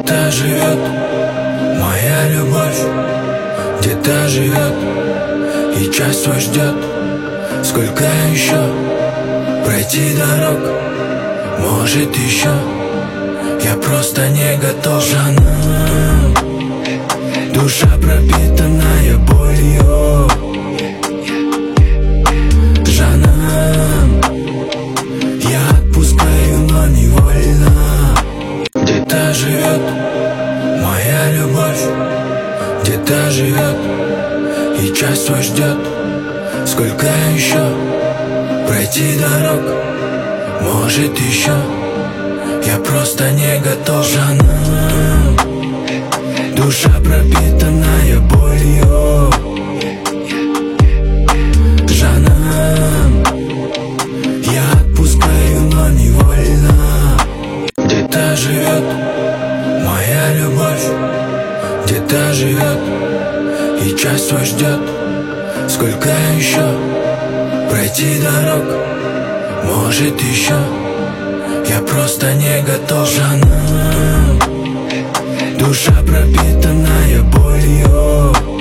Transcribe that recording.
Где-то живет моя любовь, где-то живет и час свой ждет. Сколько еще пройти дорог, может еще я просто не готов. Жанна, душа пропитанная болью. Жанна, я отпускаю, но невольно. Где-то живет моя любовь, где-то живет и час свой ждет. Сколько еще пройти дорог, может еще я просто не готов. Жанна, душа пропитанная болью. Жанна, я отпускаю, но невольно. Где-то живет моя любовь, где-то живет и час свой ждет. Сколько еще пройти дорог, может еще я просто не готов. Жанна, душа пропитанная болью.